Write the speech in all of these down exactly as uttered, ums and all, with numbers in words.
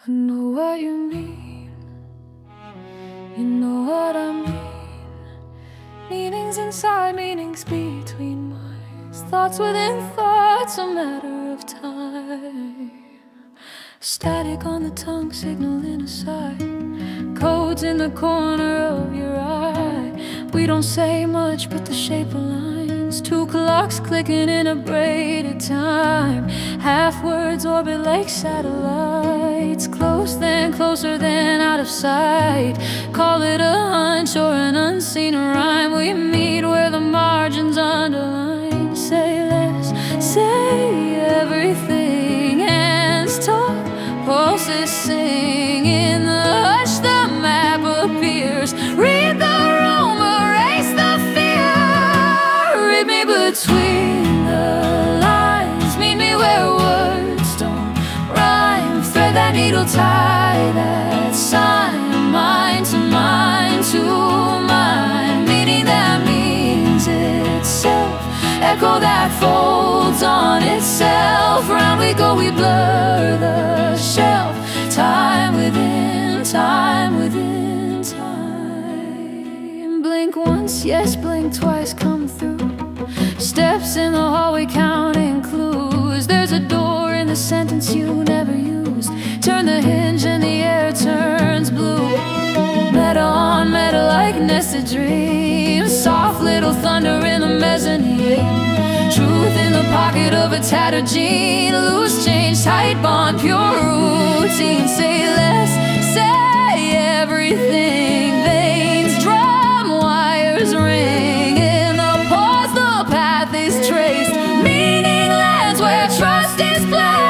I know what you mean, you know what I mean. Meanings inside, meanings between minds, thoughts within thoughts, a matter of time. Static on the tongue, signaling a sign, codes in the corner of your eye. We don't say much, but the shape aligns. Two clocks clicking in a braided time. Half words orbit like satellites, close then closer then out of sight. Call it a hunch or an unseen rhyme. We meet where the margins underline. Say less, say everything. Hands talk, pulses sing. In the hush the map appears. Read the room, erase the fear. Read me between the lines. Meet me where words don't rhyme. Thread that needle, tie that sign. Mind to mind to mind. Meaning that means itself. Echo that folds on itself. Round we go, we blur the shelf. Time within time within time. Blink once, yes, blink twice, come through. Steps in the hallway counting clues. There's a door in the sentence you never used. Turn the hinge and the air turns blue. Metal on metal like nested dreams. Soft little thunder in the mezzanine. Truth in the pocket of a tattered jean. Loose change, tight bond, pure routine. Say less, say everything. Veins, drum wires ring. In the pause the path is traced. Meaning lands where trust is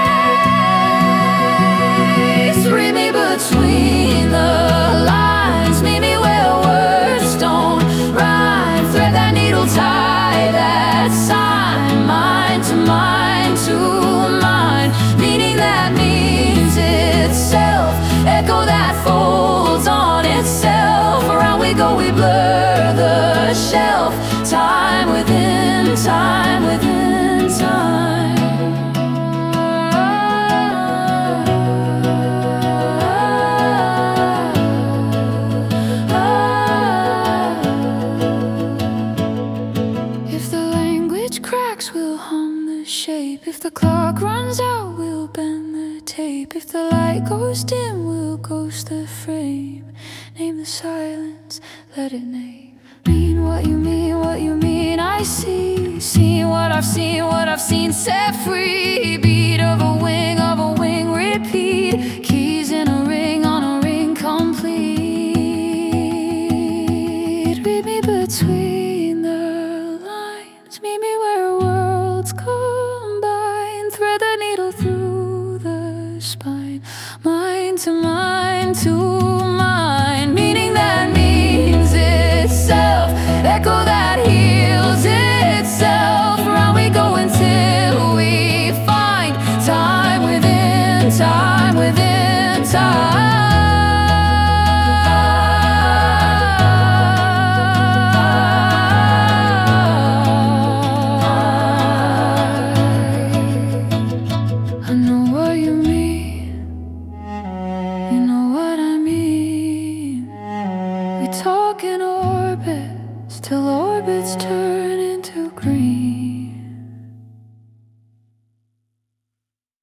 placed. Read me between the lines. Meet me where words don't rhyme. Thread that needle, tie that sign. Mind to mind to mind. Meaning that means itself. Echo that folds on itself. Around we go, we blur the shelf. Time within time within time. If the language cracks, we'll hum the shape. If the clock runs out, we'll bend the tape. If the light goes dim, we'll ghost the frame. Name the silence, let it name. Mean what you mean, what you mean, I see. Seen what I've seen, what I've seen, set free. Beat of a wing, of a wing, repeat. Keys in a ring, on a ring, complete. Read me between the lines. Meet me where worlds combine. Thread the needle through the spine. Mind to mind to mind. Meaning that means itself. Echo that heals itself. Round we go until we find time within time within time. I know what you mean, you know what I mean. We talk in orbits till orbits turn